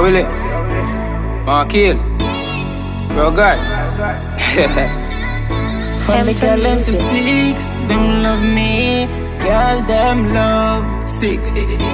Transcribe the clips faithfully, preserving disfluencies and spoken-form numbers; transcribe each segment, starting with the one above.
Willie, Markil, bro God. From the girl them to six, them love me. Girl them love six.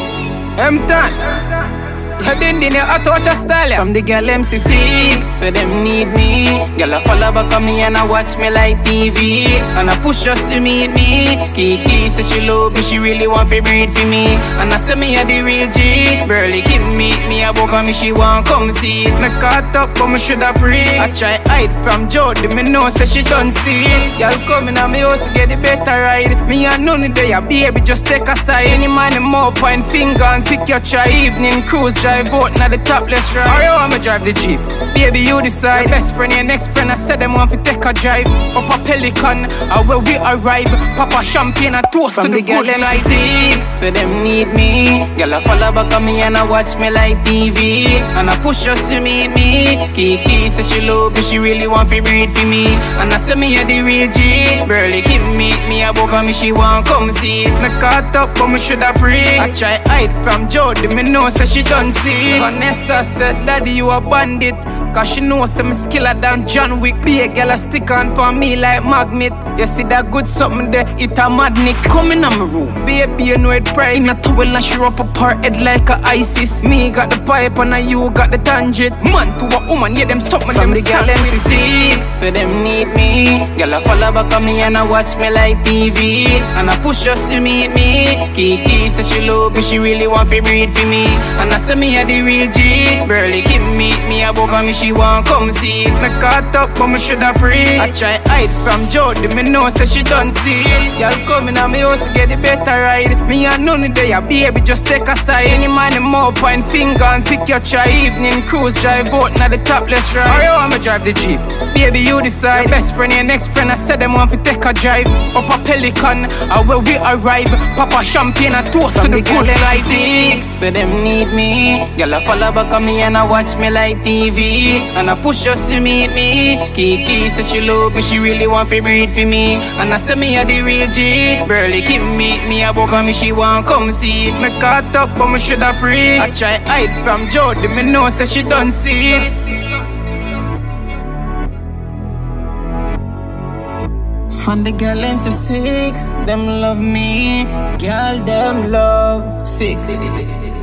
M-Tan. I didn't need a touch of style. From the girl M C six, so them need me. Girl I follow back on me and I watch me like T V. And I push just to meet me. Kiki say she love me, she really want to breathe for me. And I say me a the real G. Burley keep meet me, I walk on me, she want come see. Me caught up, but me shoulda pray. I try hide from Jody, me know say she don't see. Girl coming at me house to get the better ride. Me and none of they baby, just take a side. Any man them more point finger and pick your try. Evening cruise drive out now the topless ride. Or you want me drive the Jeep? Baby, you decide. Your best friend, your next friend, I said them want to take a drive. Up a Pelican, or where we arrive. Papa champagne and toast from to the, the good life. Six, so them need me. Girl, I follow back on me and I watch me like T V. And I push just to meet me. Kiki say she love me, she really want to breathe for me. And I say me a the real G. Burley keep meet me, I walk on me, she want come see. Me caught up, but me shoulda pray. I try hide from Jody, me know say she don't see. Vanessa said, Daddy, you a bandit. Cause she knows some skiller than John Wick. Be a girl a stick on for me like magnet. You see that good something there, it a madnik. Coming on my room, baby, you know it pride. In a towel and she wrap up her head like a ISIS. Me got the pipe and you got the tangent. Man to a woman, yeah, them something from them the girl M C six, so them need me. Girl I follow back on me and I watch me like T V. And I push just to meet me. Kiki say she love me, she really want to breathe for me. And I say me a the real G. Burley keep meet me, I walk on me, she want come see. Me caught up, but me shoulda pray. I try hide from Jody, me know say she don't see. Y'all coming at me house to get the better ride. Me and none of they a baby, just take a side. Any man them more point finger and pick your try. Evening cruise drive out now the topless ride. Or you want me drive the Jeep? Baby, you decide. Your best friend, your next friend, I said them want to take a drive. Up a Pelican, or where we arrive. Papa champagne and toast from to the, the good life. Six, so them need me. Girl I follow back on me and I watch me like T V. And I push just to meet me. Kiki say she love me, she really want to breathe for me. And I say me a the real G. Burley keep meet me, I walk on me, she want come see. Me caught up, but me shoulda pray. I try hide from Jody, me know say she don't see. From the girl M C six, them love me. Girl, them love six.